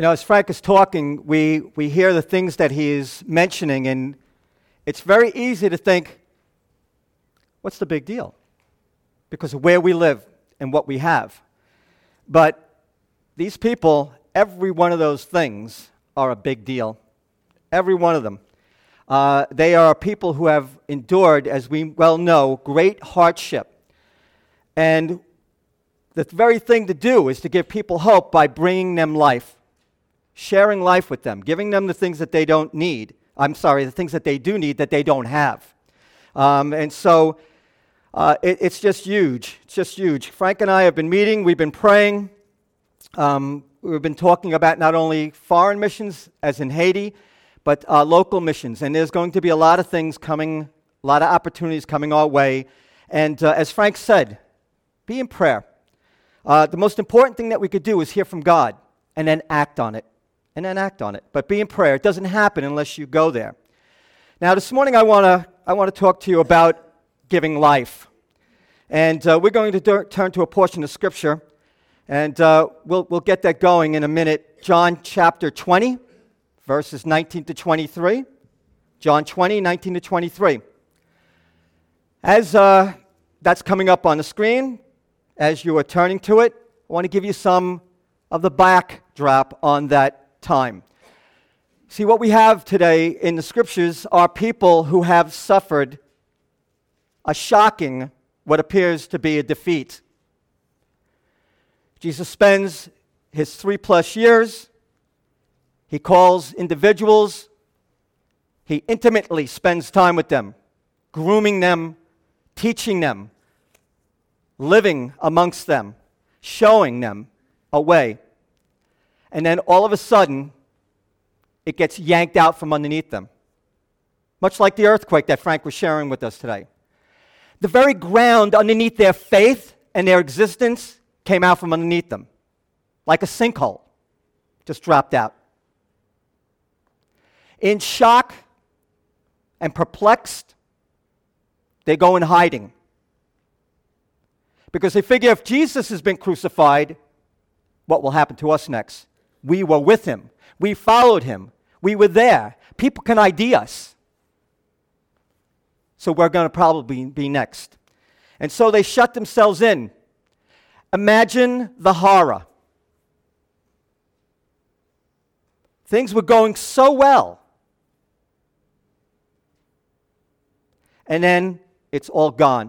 As Frank is talking, we hear the things that he is mentioning, and it's very easy to think, what's the big deal? Because of where we live and what we have. But these people, every one of those things are a big deal. Every one of them. They are people who have endured, as we well know, great hardship. And the very thing to do is to give people hope by bringing them life, sharing life with them, giving them the things that they don't need. The things that they do need that they don't have. It's just huge. It's just huge. Frank and I have been meeting. We've been praying. We've been talking about not only foreign missions, as in Haiti, but local missions. And there's going to be a lot of things coming, a lot of opportunities coming our way. And as Frank said, be in prayer. The most important thing that we could do is hear from God and then act on it. But be in prayer. It doesn't happen unless you go there. Now, this morning I want to talk to you about giving life. And we're going to turn to a portion of Scripture, and we'll get that going in a minute. John chapter 20, verses 19 to 23. John 20, 19 to 23. As that's coming up on the screen, as you are turning to it, I want to give you some of the backdrop on that time. See, what we have today in the Scriptures are people who have suffered a shocking, what appears to be a defeat. Jesus spends his 3+ years. He calls individuals. He intimately spends time with them, grooming them, teaching them, living amongst them, showing them a way. And then all of a sudden, it gets yanked out from underneath them. Much like the earthquake that Frank was sharing with us today. The very ground underneath their faith and their existence came out from underneath them. Like a sinkhole. Just dropped out. In shock and perplexed, they go in hiding. Because they figure if Jesus has been crucified, what will happen to us next? We were with him. We followed him. We were there. People can ID us. So we're going to probably be next. And so they shut themselves in. Imagine the horror. Things were going so well. And then it's all gone.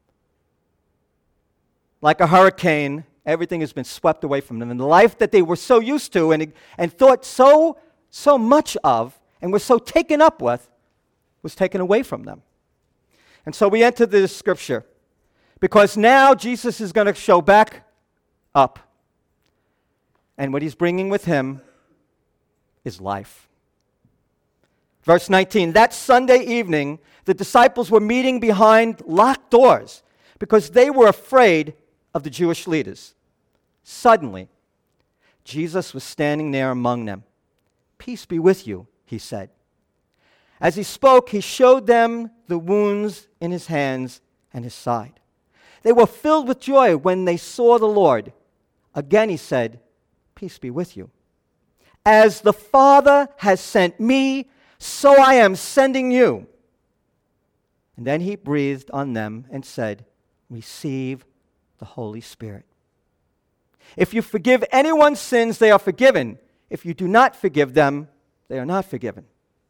Like a hurricane, everything has been swept away from them. And the life that they were so used to and thought so much of and were so taken up with was taken away from them. And so we enter this scripture because now Jesus is going to show back up. And what he's bringing with him is life. Verse 19, that Sunday evening, the disciples were meeting behind locked doors because they were afraid of the Jewish leaders. Suddenly, Jesus was standing there among them. Peace be with you, he said. As he spoke, he showed them the wounds in his hands and his side. They were filled with joy when they saw the Lord. Again he said, peace be with you. As the Father has sent me, so I am sending you. And then he breathed on them and said, receive the Holy Spirit. If you forgive anyone's sins, they are forgiven. If you do not forgive them, they are not forgiven.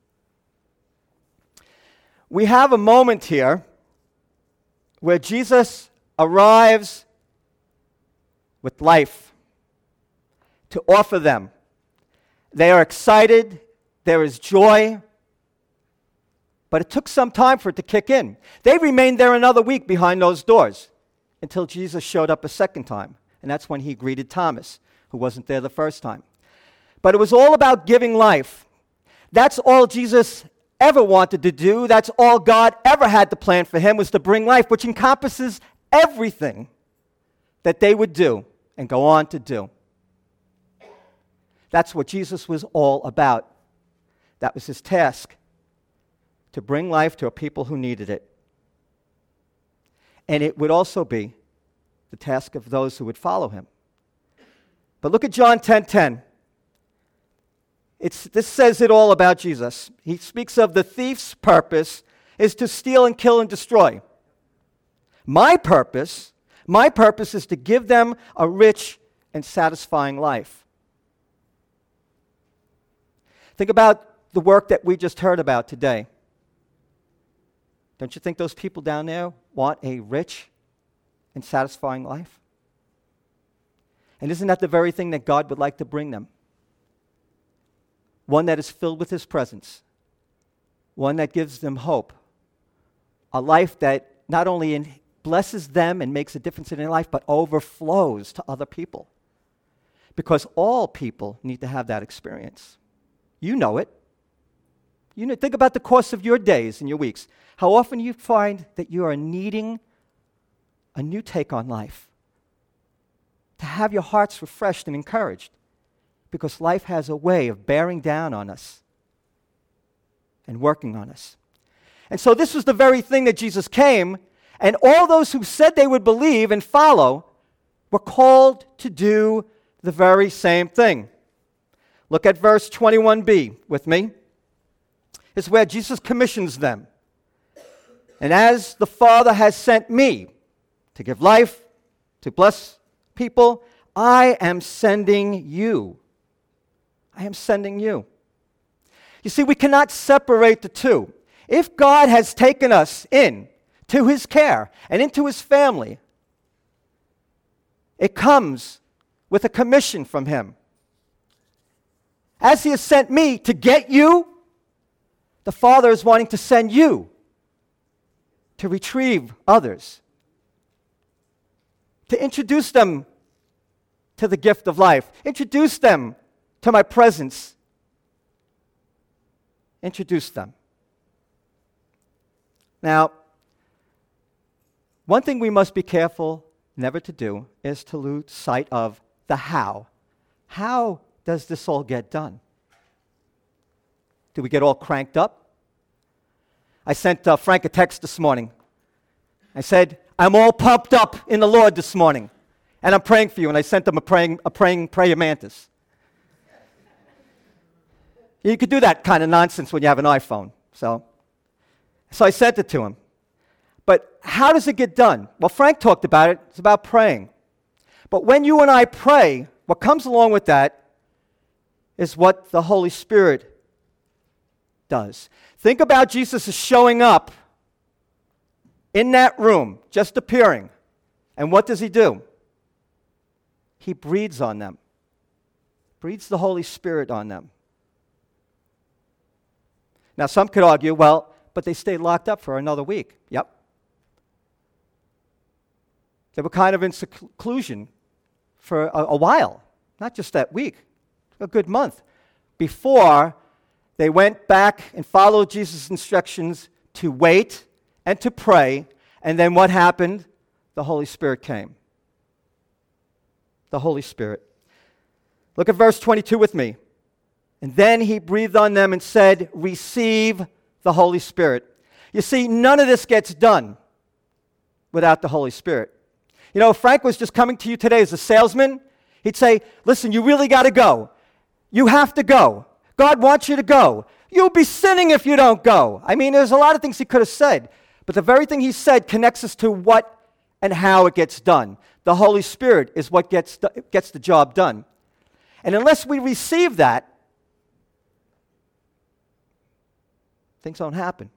We have a moment here where Jesus arrives with life to offer them. They are excited. There is joy. But it took some time for it to kick in. They remained there another week behind those doors until Jesus showed up a second time. And that's when he greeted Thomas, who wasn't there the first time. But it was all about giving life. That's all Jesus ever wanted to do. That's all God ever had to plan for him, was to bring life, which encompasses everything that they would do and go on to do. That's what Jesus was all about. That was his task, to bring life to a people who needed it. And it would also be the task of those who would follow him. But look at John 10:10. This says it all about Jesus. He speaks of the thief's purpose is to steal and kill and destroy. My purpose is to give them a rich and satisfying life. Think about the work that we just heard about today. Don't you think those people down there want a rich and satisfying life? And isn't that the very thing that God would like to bring them? One that is filled with His presence. One that gives them hope. A life that not only blesses them and makes a difference in their life, but overflows to other people. Because all people need to have that experience. You know it. Think about the course of your days and your weeks. How often you find that you are needing a new take on life. To have your hearts refreshed and encouraged. Because life has a way of bearing down on us and working on us. And so this was the very thing that Jesus came, and all those who said they would believe and follow were called to do the very same thing. Look at verse 21b with me. It's where Jesus commissions them. And as the Father has sent me to give life, to bless people, I am sending you. I am sending you. You see, we cannot separate the two. If God has taken us in to His care and into His family, it comes with a commission from Him. As He has sent me to get you, the Father is wanting to send you to retrieve others, to introduce them to the gift of life, introduce them to my presence, introduce them. Now, one thing we must be careful never to do is to lose sight of the how. How does this all get done? Do we get all cranked up? I sent Frank a text this morning. I said, I'm all pumped up in the Lord this morning, and I'm praying for you. And I sent him a praying prayer mantis. You could do that kind of nonsense when you have an iPhone. So I sent it to him. But how does it get done? Well, Frank talked about it. It's about praying. But when you and I pray, what comes along with that is what the Holy Spirit does. Think about Jesus as showing up in that room, just appearing. And what does He do? He breathes on them. Breathes the Holy Spirit on them. Now, some could argue, well, but they stayed locked up for another week. Yep. They were kind of in seclusion for a while, not just that week, a good month, before they went back and followed Jesus' instructions to wait and to pray. And then what happened? The Holy Spirit came. The Holy Spirit. Look at verse 22 with me. And then He breathed on them and said, receive the Holy Spirit. You see, none of this gets done without the Holy Spirit. You know, if Frank was just coming to you today as a salesman, he'd say, listen, you really got to go. You have to go. God wants you to go. You'll be sinning if you don't go. I mean, there's a lot of things he could have said, but the very thing he said connects us to what and how it gets done. The Holy Spirit is what gets the job done. And unless we receive that, things don't happen.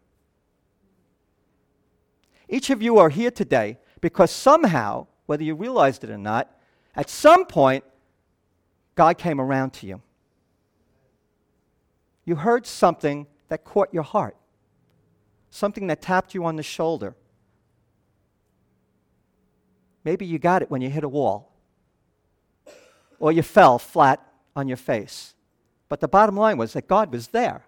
Each of you are here today because somehow, whether you realized it or not, at some point, God came around to you. You heard something that caught your heart, something that tapped you on the shoulder. Maybe you got it when you hit a wall, or you fell flat on your face. But the bottom line was that God was there.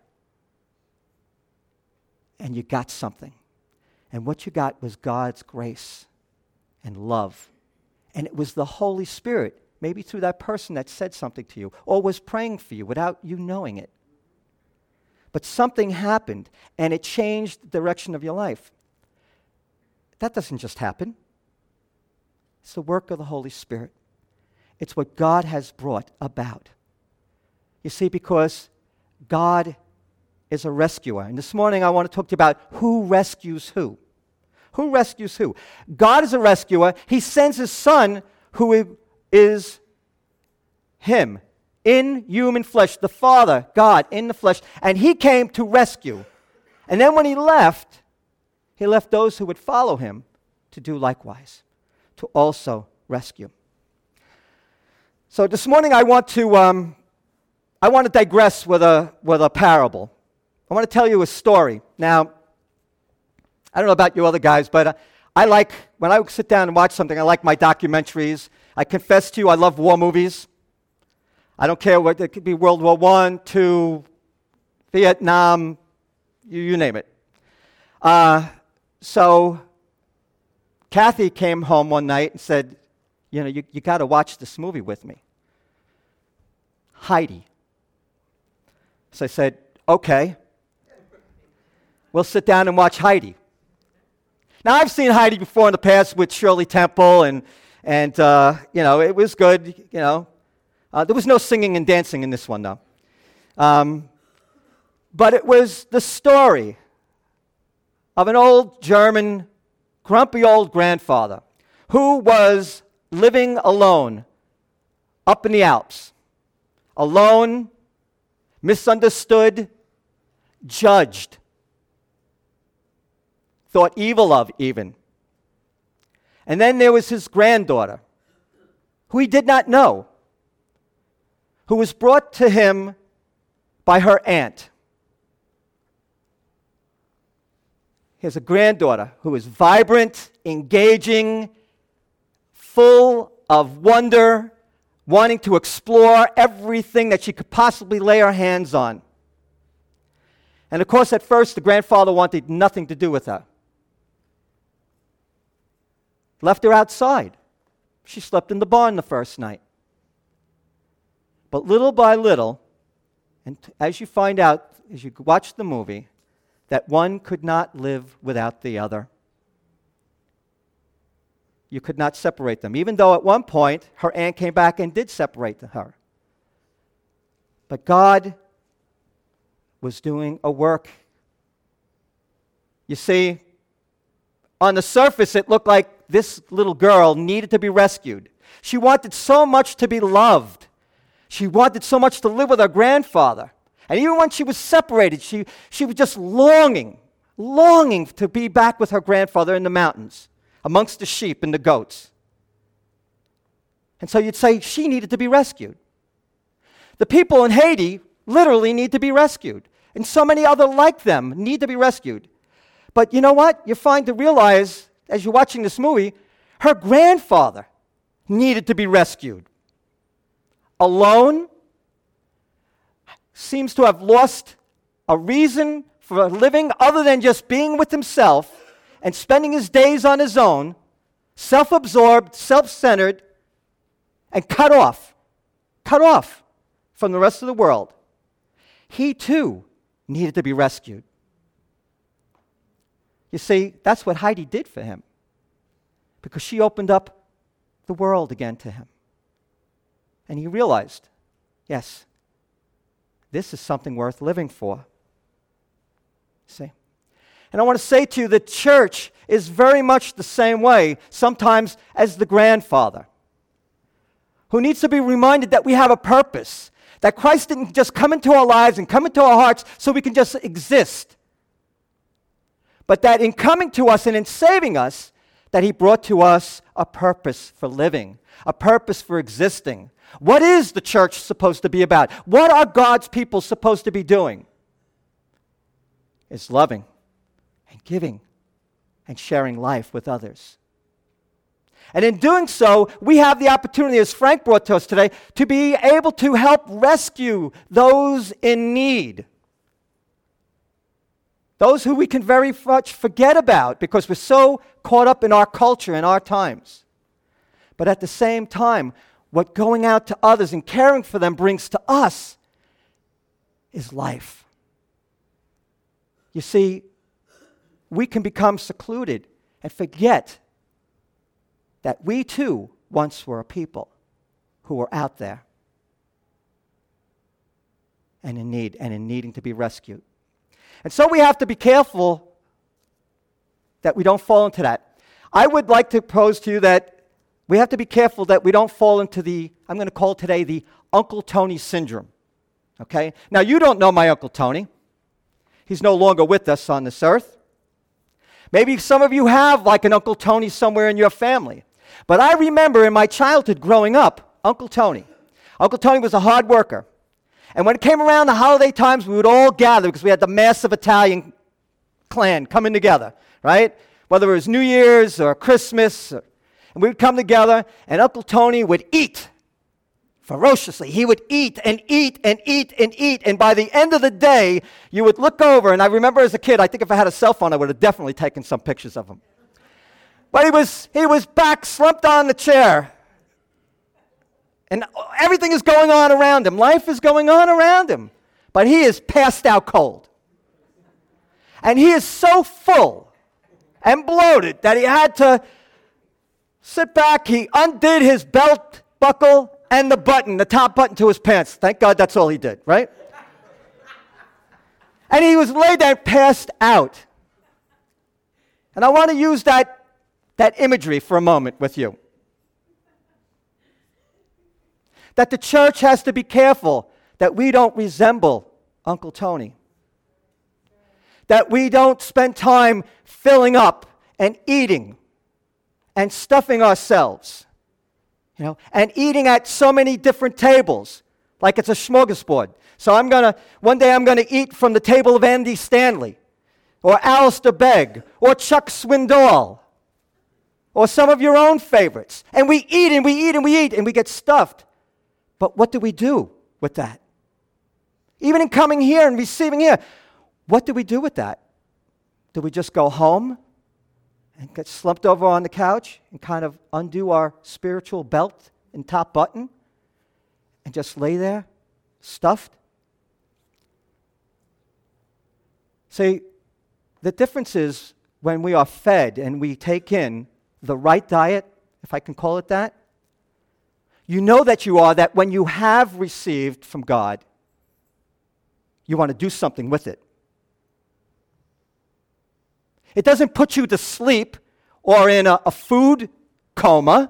And you got something. And what you got was God's grace and love. And it was the Holy Spirit, maybe through that person that said something to you or was praying for you without you knowing it. But something happened, and it changed the direction of your life. That doesn't just happen. It's the work of the Holy Spirit. It's what God has brought about. You see, because God is a rescuer. And this morning I want to talk to you about who rescues who. Who rescues who? God is a rescuer. He sends his Son, who is him, in human flesh, the Father, God, in the flesh, and he came to rescue. And then when he left those who would follow him to do likewise, to also rescue. So this morning I want to digress with a parable. I want to tell you a story. Now, I don't know about you other guys, but I like, when I sit down and watch something, I like my documentaries. I confess to you, I love war movies. I don't care what, it could be World War I, II, Vietnam, you name it. So Kathy came home one night and said, you got to watch this movie with me. Heidi. So I said, okay. We'll sit down and watch Heidi. Now, I've seen Heidi before in the past with Shirley Temple, and it was good, there was no singing and dancing in this one, though. But it was the story of an old German, grumpy old grandfather who was living alone up in the Alps. Alone, misunderstood, judged, thought evil of even. And then there was his granddaughter, who he did not know, who was brought to him by her aunt. He has a granddaughter who is vibrant, engaging, full of wonder, wanting to explore everything that she could possibly lay her hands on. And of course, at first, the grandfather wanted nothing to do with her. Left her outside. She slept in the barn the first night. But little by little, and as you find out, as you watch the movie, that one could not live without the other. You could not separate them, even though at one point her aunt came back and did separate her. But God was doing a work. You see, on the surface it looked like this little girl needed to be rescued. She wanted so much to be loved. She wanted so much to live with her grandfather. And even when she was separated, she was just longing to be back with her grandfather in the mountains, amongst the sheep and the goats. And so you'd say she needed to be rescued. The people in Haiti literally need to be rescued. And so many other like them need to be rescued. But you know what? You find to realize, as you're watching this movie, her grandfather needed to be rescued. Alone, seems to have lost a reason for living other than just being with himself and spending his days on his own, self-absorbed, self-centered, and cut off from the rest of the world. He too needed to be rescued. You see, that's what Heidi did for him, because she opened up the world again to him. And he realized, yes, this is something worth living for. See? And I want to say to you, the church is very much the same way sometimes as the grandfather, who needs to be reminded that we have a purpose, that Christ didn't just come into our lives and come into our hearts so we can just exist, but that in coming to us and in saving us, that he brought to us a purpose for living, a purpose for existing. What is the church supposed to be about? What are God's people supposed to be doing? It's loving and giving and sharing life with others. And in doing so, we have the opportunity, as Frank brought to us today, to be able to help rescue those in need. Those who we can very much forget about because we're so caught up in our culture and our times. But at the same time, what going out to others and caring for them brings to us is life. You see, we can become secluded and forget that we too once were a people who were out there. and in need and in needing to be rescued. And so we have to be careful that we don't fall into that. I would like to pose to you that we have to be careful that we don't fall into the, I'm going to call today the Uncle Tony syndrome. Okay? Now, you don't know my Uncle Tony. He's no longer with us on this earth. Maybe some of you have like an Uncle Tony somewhere in your family. But I remember in my childhood growing up, Uncle Tony. Uncle Tony was a hard worker. And when it came around the holiday times, we would all gather because we had the massive Italian clan coming together, right? Whether it was New Year's or Christmas. And we would come together, and Uncle Tony would eat ferociously. He would eat and eat and eat and eat. And by the end of the day, you would look over, and I remember as a kid, I think if I had a cell phone, I would have definitely taken some pictures of him. But he was back, slumped on the chair. And everything is going on around him. Life is going on around him. But he is passed out cold. And he is so full and bloated that he had to sit back. He undid his belt buckle and the top button to his pants. Thank God that's all he did, right? And he was laid there passed out. And I want to use that imagery for a moment with you. That the church has to be careful that we don't resemble Uncle Tony. That we don't spend time filling up and eating and stuffing ourselves, and eating at so many different tables, like it's a smorgasbord. So one day I'm going to eat from the table of Andy Stanley, or Alistair Begg, or Chuck Swindoll, or some of your own favorites. And we eat and we eat and we eat and we get stuffed. But what do we do with that? Even in coming here and receiving here, what do we do with that? Do we just go home and get slumped over on the couch and kind of undo our spiritual belt and top button and just lay there, stuffed? See, the difference is when we are fed and we take in the right diet, if I can call it that, you know that you are, that when you have received from God, you want to do something with it. It doesn't put you to sleep or in a food coma.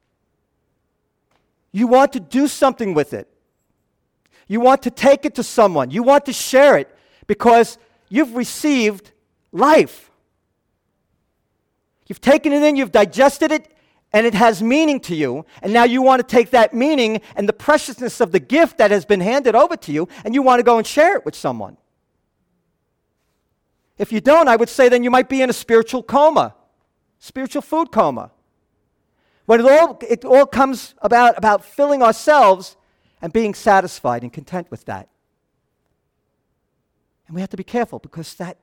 You want to do something with it. You want to take it to someone. You want to share it because you've received life. You've taken it in, you've digested it, and it has meaning to you. And now you want to take that meaning and the preciousness of the gift that has been handed over to you, and you want to go and share it with someone. If you don't, I would say then you might be in a spiritual coma, spiritual food coma. When it all comes about filling ourselves and being satisfied and content with that. And we have to be careful because that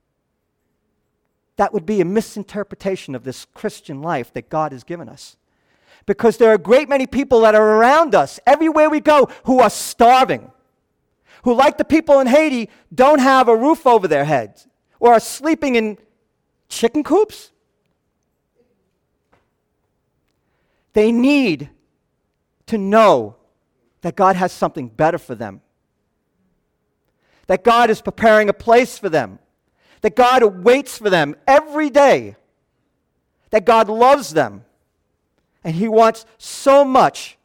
would be a misinterpretation of this Christian life that God has given us. Because there are a great many people that are around us, everywhere we go, who are starving, who, like the people in Haiti, don't have a roof over their heads, or are sleeping in chicken coops. They need to know that God has something better for them, that God is preparing a place for them, that God waits for them every day, that God loves them, and He wants so much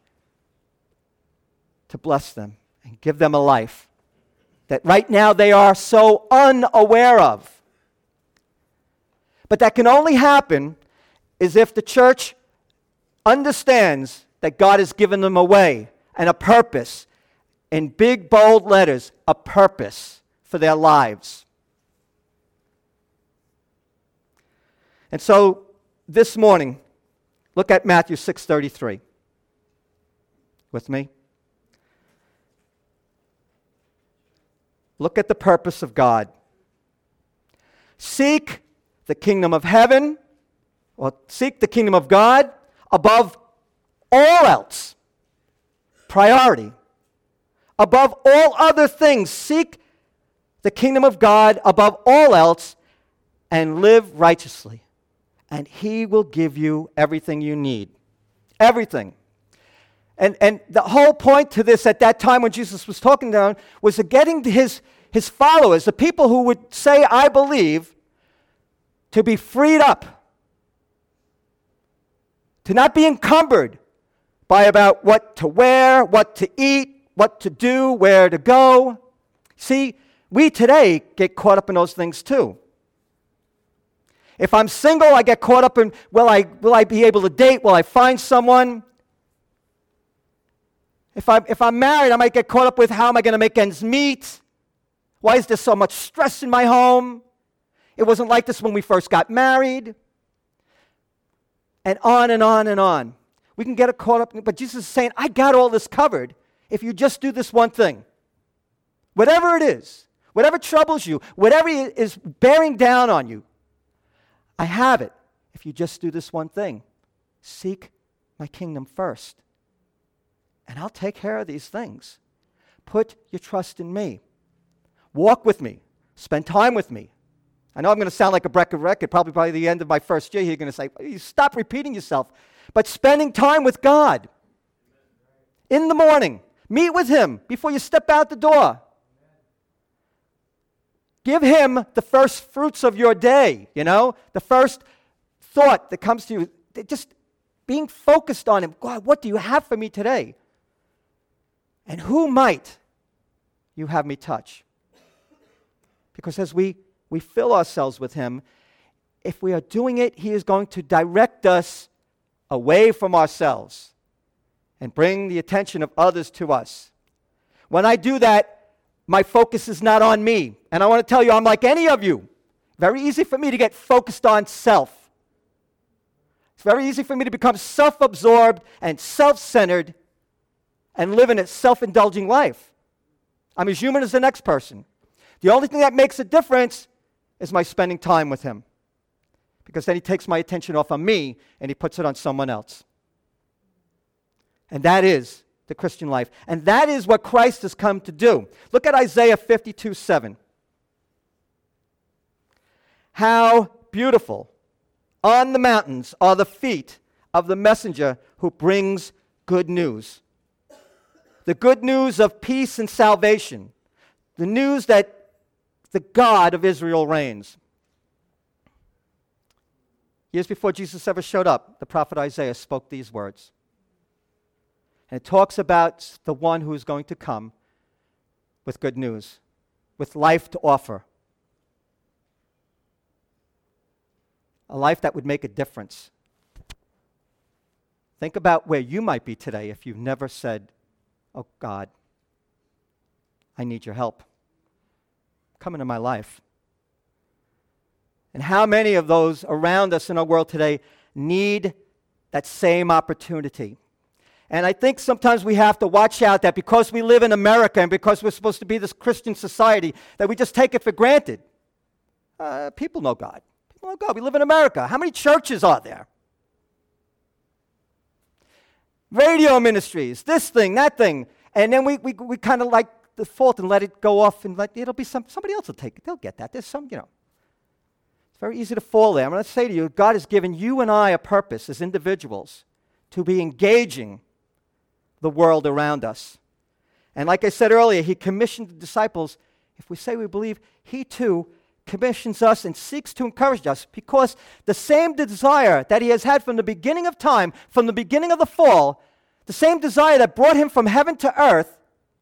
to bless them and give them a life that right now they are so unaware of. But that can only happen is if the church understands that God has given them a way and a purpose, in big, bold letters, a purpose for their lives. And so, this morning, look at Matthew 6:33. With me? Look at the purpose of God. Seek the kingdom of heaven, or seek the kingdom of God above all else. Priority. Above all other things, seek the kingdom of God above all else and live righteously. And He will give you everything you need. Everything. And the whole point to this at that time when Jesus was talking down was to getting his followers, the people who would say, I believe, to be freed up, to not be encumbered by about what to wear, what to eat, what to do, where to go. See, we today get caught up in those things too. If I'm single, I get caught up in, will I be able to date? Will I find someone? If I'm married, I might get caught up with how am I going to make ends meet? Why is there so much stress in my home? It wasn't like this when we first got married. And on and on and on. We can get caught up, but Jesus is saying, I got all this covered if you just do this one thing. Whatever it is, whatever troubles you, whatever is bearing down on you, I have it if you just do this one thing. Seek my kingdom first. And I'll take care of these things. Put your trust in me. Walk with me. Spend time with me. I know I'm going to sound like a broken record. Probably by the end of my first year, you're going to say, stop repeating yourself. But spending time with God. In the morning. Meet with Him before you step out the door. Give Him the first fruits of your day, the first thought that comes to you. Just being focused on Him. God, what do you have for me today? And who might you have me touch? Because as we fill ourselves with Him, if we are doing it, He is going to direct us away from ourselves and bring the attention of others to us. When I do that, my focus is not on me. And I want to tell you, I'm like any of you. Very easy for me to get focused on self. It's very easy for me to become self-absorbed and self-centered and live in a self-indulging life. I'm as human as the next person. The only thing that makes a difference is my spending time with Him. Because then He takes my attention off of me and He puts it on someone else. And that is the Christian life. And that is what Christ has come to do. Look at Isaiah 52:7. How beautiful on the mountains are the feet of the messenger who brings good news. The good news of peace and salvation. The news that the God of Israel reigns. Years before Jesus ever showed up, the prophet Isaiah spoke these words. And it talks about the one who is going to come with good news, with life to offer. A life that would make a difference. Think about where you might be today if you've never said, oh God, I need your help. Come into my life. And how many of those around us in our world today need that same opportunity? And I think sometimes we have to watch out that because we live in America and because we're supposed to be this Christian society, that we just take it for granted. People know God. People know God. We live in America. How many churches are there? Radio ministries, this thing, that thing. And then we kind of like default and let it go off and it'll be somebody else will take it. They'll get that. There's some, It's very easy to fall there. I'm going to say to you, God has given you and I a purpose as individuals to be engaging the world around us. And like I said earlier, He commissioned the disciples. If we say we believe, He too commissions us and seeks to encourage us because the same desire that He has had from the beginning of time, from the beginning of the fall, the same desire that brought Him from heaven to earth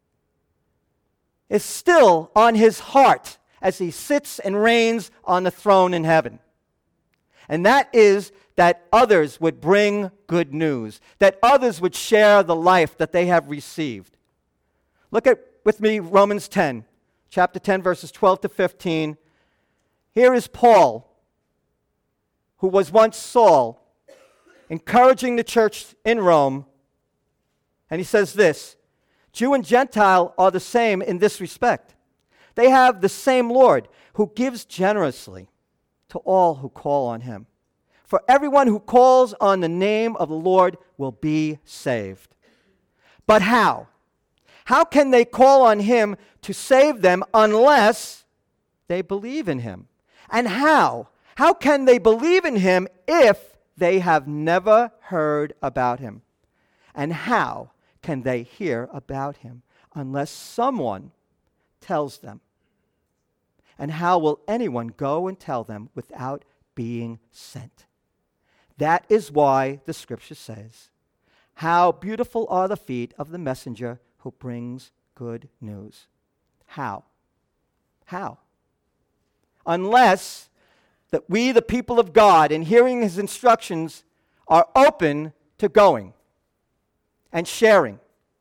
is still on His heart as He sits and reigns on the throne in heaven. And that is that others would bring good news, that others would share the life that they have received. Look at with me Romans 10, chapter 10, verses 12 to 15. Here is Paul, who was once Saul, encouraging the church in Rome. And he says this, Jew and Gentile are the same in this respect. They have the same Lord who gives generously to all who call on Him. For everyone who calls on the name of the Lord will be saved. But how? How can they call on Him to save them unless they believe in Him? And how? How can they believe in Him if they have never heard about Him? And how can they hear about him unless someone tells them? And how will anyone go and tell them without being sent? That is why the scripture says, how beautiful are the feet of the messenger who brings good news. How? How? Unless that we, the people of God, in hearing his instructions, are open to going and sharing.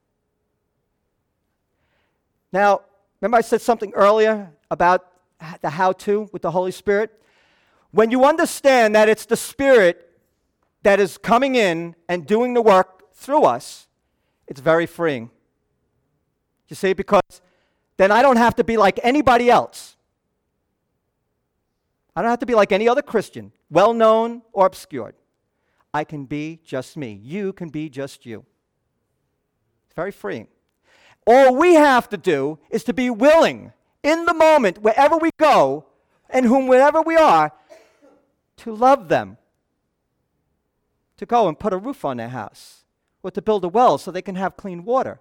Now, remember I said something earlier about the how-to with the Holy Spirit? When you understand that it's the Spirit that is coming in and doing the work through us, it's very freeing. You see, because then I don't have to be like anybody else. I don't have to be like any other Christian, well-known or obscured. I can be just me. You can be just you. It's very freeing. All we have to do is to be willing in the moment, wherever we go, and whomever we are, to love them. To go and put a roof on their house, or to build a well so they can have clean water.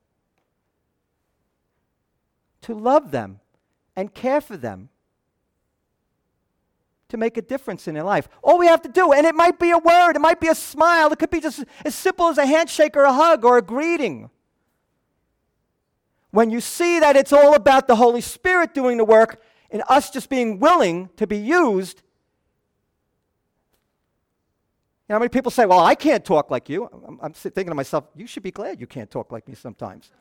To love them and care for them. To make a difference in their life. All we have to do, and it might be a word, it might be a smile, it could be just as simple as a handshake or a hug or a greeting. When you see that it's all about the Holy Spirit doing the work and us just being willing to be used, you know how many people say, well, I can't talk like you. I'm thinking to myself, you should be glad you can't talk like me sometimes.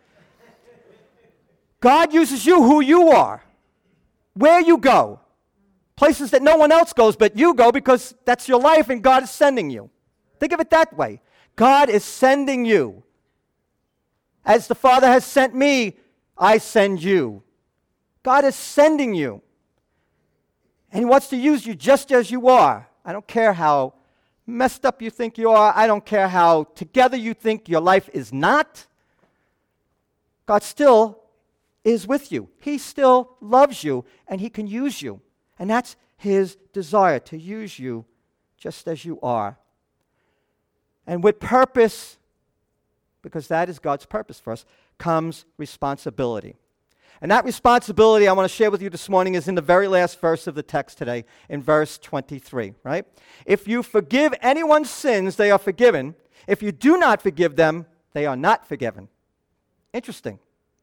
God uses you who you are, where you go, places that no one else goes but you go because that's your life and God is sending you. Think of it that way. God is sending you. As the Father has sent me, I send you. God is sending you. And he wants to use you just as you are. I don't care how messed up you think you are. I don't care how together you think your life is not. God still is with you. He still loves you, and he can use you. And that's his desire, to use you just as you are. And with purpose, because that is God's purpose for us, comes responsibility. And that responsibility I want to share with you this morning is in the very last verse of the text today, in verse 23, right? If you forgive anyone's sins, they are forgiven. If you do not forgive them, they are not forgiven. Interesting.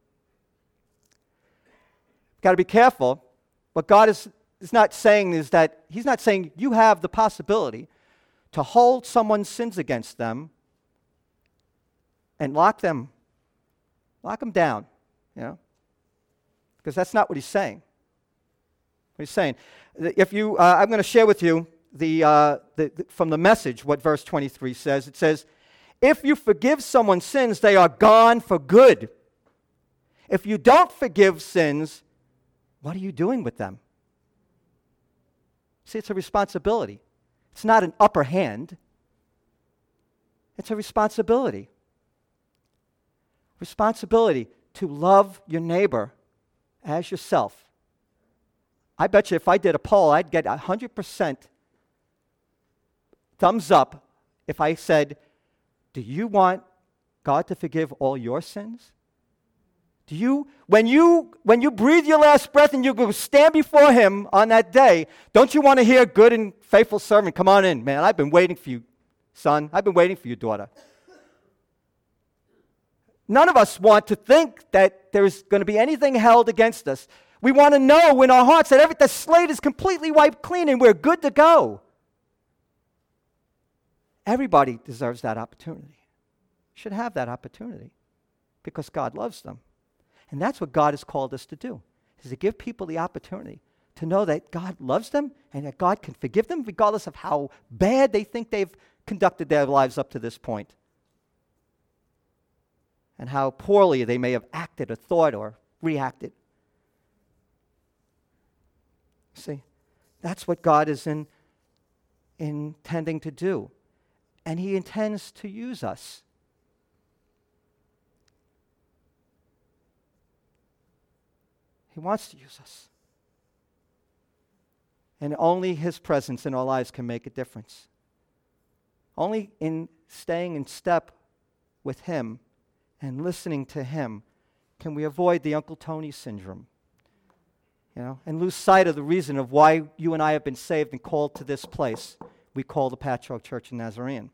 Got to be careful. What God is not saying is that he's not saying you have the possibility to hold someone's sins against them and lock them down, you know? Because that's not what he's saying. What he's saying, if you, I'm going to share with you from the Message what verse 23 says. It says, if you forgive someone's sins, they are gone for good. If you don't forgive sins, what are you doing with them? See, it's a responsibility. It's not an upper hand. It's a responsibility. Responsibility to love your neighbor as yourself. I bet you if I did a poll, I'd get 100% thumbs up if I said, do you want God to forgive all your sins? Do you, when you breathe your last breath and you go stand before him on that day, don't you want to hear, good and faithful servant, come on in, man, I've been waiting for you, son. I've been waiting for you, daughter. None of us want to think that there's going to be anything held against us. We want to know in our hearts that the slate is completely wiped clean and we're good to go. Everybody deserves that opportunity. Should have that opportunity because God loves them. And that's what God has called us to do, is to give people the opportunity to know that God loves them and that God can forgive them regardless of how bad they think they've conducted their lives up to this point. And how poorly they may have acted or thought or reacted. See, that's what God is intending to do. And he intends to use us. He wants to use us. And only his presence in our lives can make a difference. Only in staying in step with him and listening to Him, can we avoid the Uncle Tony syndrome? And lose sight of the reason of why you and I have been saved and called to this place we call the Patchogue Church of Nazarene.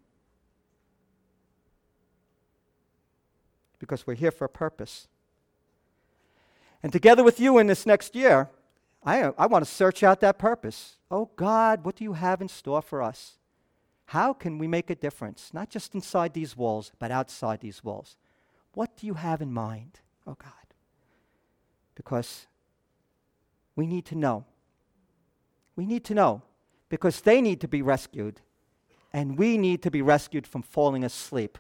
Because we're here for a purpose. And together with you in this next year, I want to search out that purpose. Oh God, what do you have in store for us? How can we make a difference? Not just inside these walls, but outside these walls. What do you have in mind, oh God? Because we need to know. We need to know. Because they need to be rescued. And we need to be rescued from falling asleep.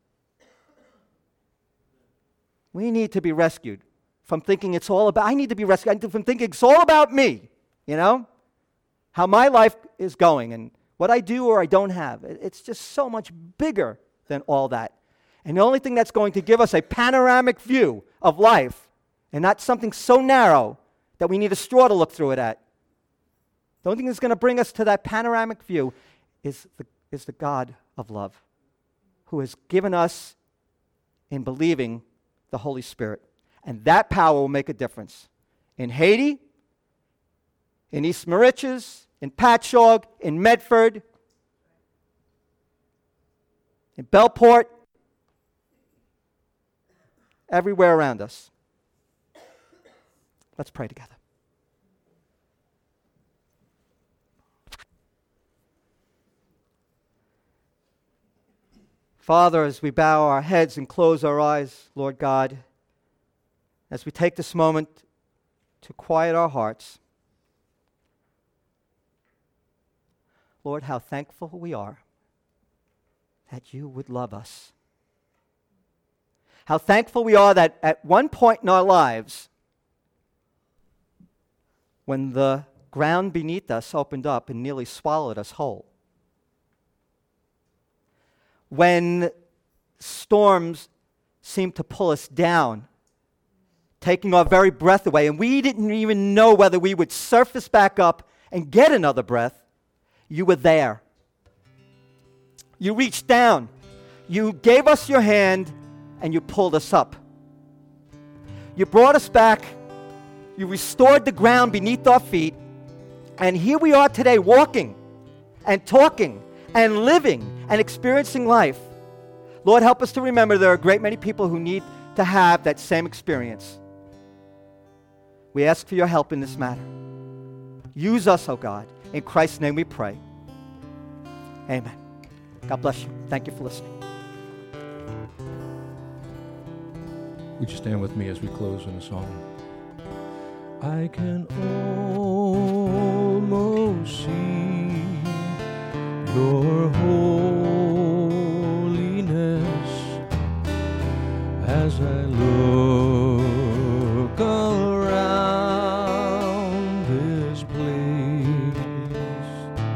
We need to be rescued from thinking it's all about, I need to be rescued from thinking it's all about me, how my life is going and what I do or I don't have. It's just so much bigger than all that. And the only thing that's going to give us a panoramic view of life and not something so narrow that we need a straw to look through it at. The only thing that's going to bring us to that panoramic view is the God of love who has given us in believing the Holy Spirit. And that power will make a difference in Haiti, in East Moriches, in Patchogue, in Medford, in Bellport, everywhere around us. Let's pray together. Father, as we bow our heads and close our eyes, Lord God, as we take this moment to quiet our hearts, Lord, how thankful we are that you would love us. How thankful we are that at one point in our lives, when the ground beneath us opened up and nearly swallowed us whole, when storms seemed to pull us down, taking our very breath away, and we didn't even know whether we would surface back up and get another breath, you were there. You reached down. You gave us your hand, and you pulled us up. You brought us back. You restored the ground beneath our feet. And here we are today walking and talking and living and experiencing life. Lord, help us to remember there are a great many people who need to have that same experience. We ask for your help in this matter. Use us, oh God. In Christ's name we pray. Amen. God bless you. Thank you for listening. Would you stand with me as we close in a song? I can almost see your holiness as I look around this place.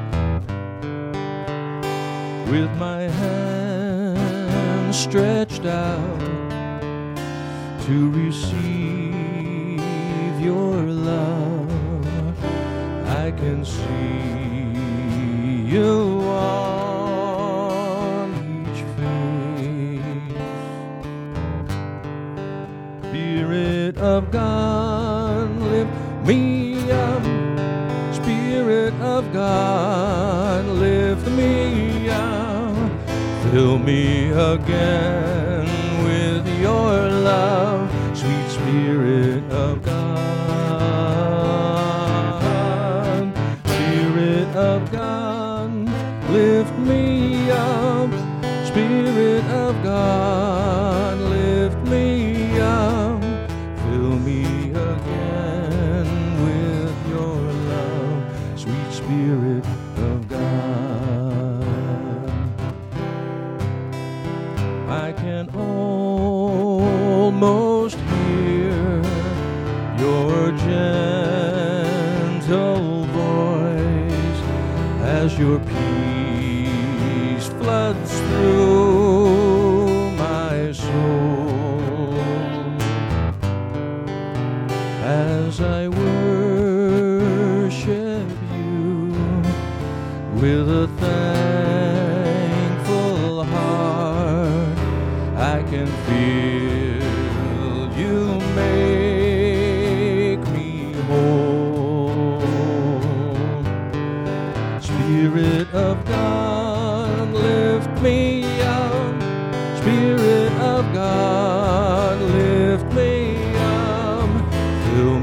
With my hands stretched out to receive your love, I can see you on each face. Spirit of God, lift me up. Spirit of God, lift me up. Fill me again with your love, sweet Spirit of God. Spirit of God, lift me up. Spirit of God, lift me up. Fill me again with your love, sweet Spirit of God. I can almost hear your gentle voice as your peace floods through my soul. As I worship you with a thankful heart, I can feel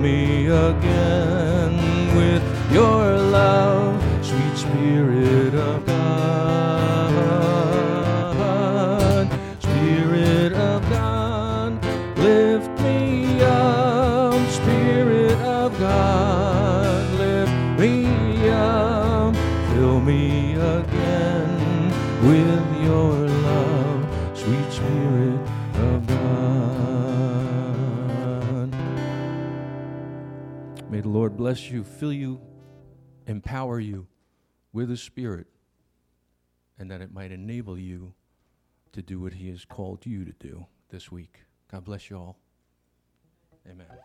me again with your love, sweet Spirit of God. Spirit of God, lift me up. Spirit of God, lift me up. Fill me again with your love, sweet Spirit of God. May the Lord bless you, fill you, empower you with His Spirit, and that it might enable you to do what He has called you to do this week. God bless you all. Amen.